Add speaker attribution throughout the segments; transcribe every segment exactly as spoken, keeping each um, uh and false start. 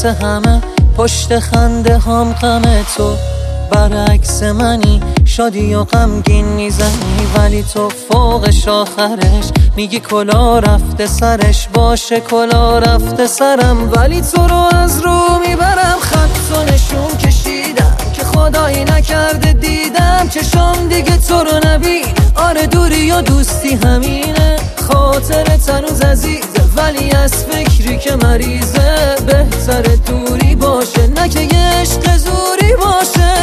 Speaker 1: واسه همه، پشت خنده هم غم تو. برعکس منی، شادی و غمگین میزنی، ولی تو فوقش آخرش میگی کلا رفته سرش. باشه کلا رفته سرم، ولی تو رو از رو میبرم. خط و نشون کشیدم که خدایی نکرده دیدم چشام دیگه تو رو نبین. آره دوری و دوستی همینه، خاطرت هنوز عزیزه، ولی از فکری که مریضه. بهتر دوری باشه، نه که یه عشق زوری باشه.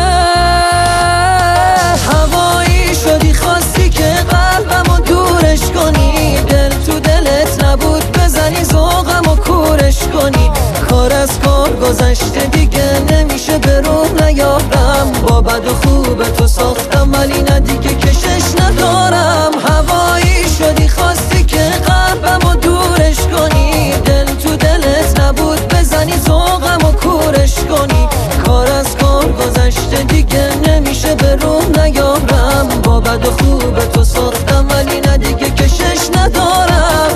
Speaker 1: هوایی شدی خواستی که قلبمو دورش کنی، دل تو دلت نبود بزنی ذوقم و کورش کنی. کار از کار گذشته دیگه نمیشه به روح نیارم. با بد و خوب تو ساختم ولی نه دیگه کشش ندارم. هوایی شدی خواستی که قلبمو دورش کنی، دل تو دلت نبود بزنی ذوقم و کورش کنی. کار از کار گذشته دیگه نمیشه به روح نیارم. با بد و خوب تو ساختم ولی نه دیگه کشش ندارم.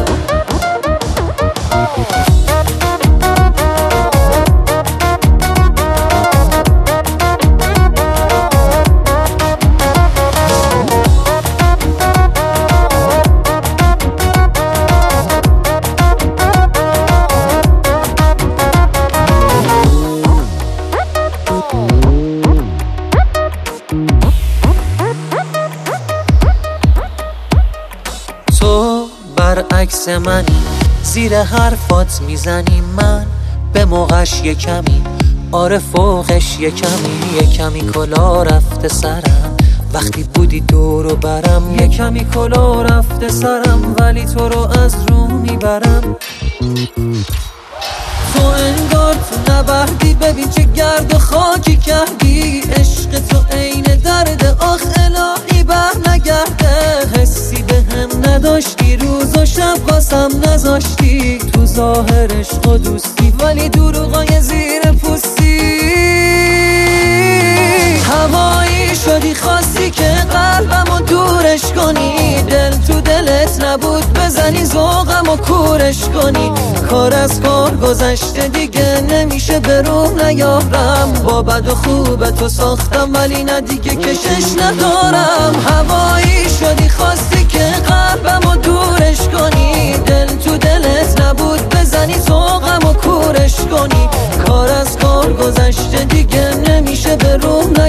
Speaker 1: تو برعکس منی، زیر حرفات میزنی، من به موقعش یه کمی، آره فوقش یه کمی. یه کمی کلا رفته سرم وقتی بودی دور و برم. یه کمی کلا رفته سرم ولی تو رو از رو میبرم. تو انگار تو نبردی، ببین چه گرد و خاکی کردی. عشق تو عین درد، آخ الهی بر نگرده. حسی به هم نداشتی، روز و شب واسم نذاشتی. تو ظاهر عشق و دوستی ولی دروغای زیر پوستی. هوایی شدی خواستی که قلبمو دورش کنی، دل تو دلت نبود بزنی ذوقم و کورش کنی. کار از کار گذشته دیگه نمیشه به روح نیارم. با بد و خوب تو ساختم ولی نه دیگه کشش ندارم. هوایی شدی خواستی که قلبمو دورش کنی، دل تو دلت نبود بزنی ذوقم و کورش کنی. کار از کار گذشته دیگه نمیشه به روح نیارم.